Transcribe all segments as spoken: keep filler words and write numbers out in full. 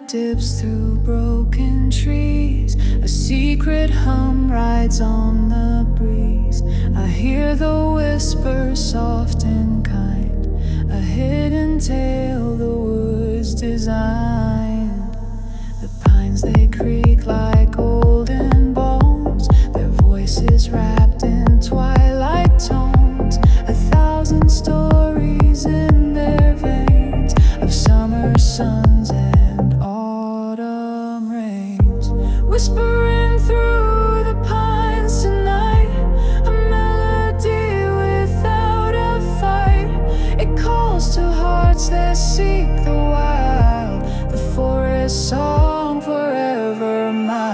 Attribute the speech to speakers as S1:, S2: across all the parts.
S1: dips through broken trees. A secret hum rides on the breeze. I hear the whisper soft and kind, a hidden tale the woods designed. The pines, they creak like golden bones, their voices wrapped in twilight tones. A thousand stories in their veins of summer suns and autumn rains. Whispering through the pines tonight, a melody without a fight. It calls to hearts that seek the wild, the forest song forever mine.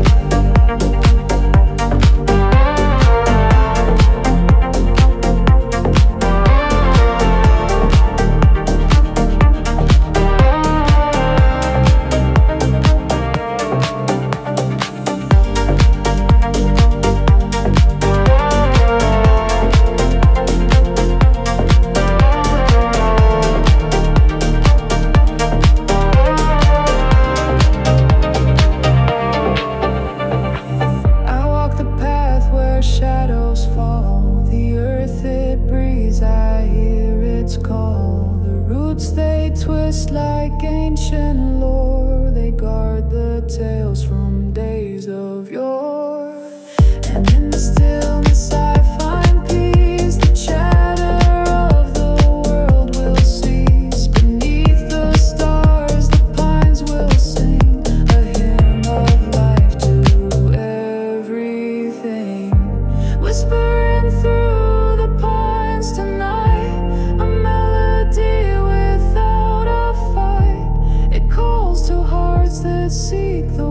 S1: Shadows fall, the earth it breathes, I hear its call. The roots they twist like ancient lore, they guard the tales from days of yore. And in the stillness I find peace, the chatter of the world will cease. Beneath the stars the pines will sing a hymn of life to everything. Whispering through the pines tonight, a melody without a fight. It calls to hearts that seek the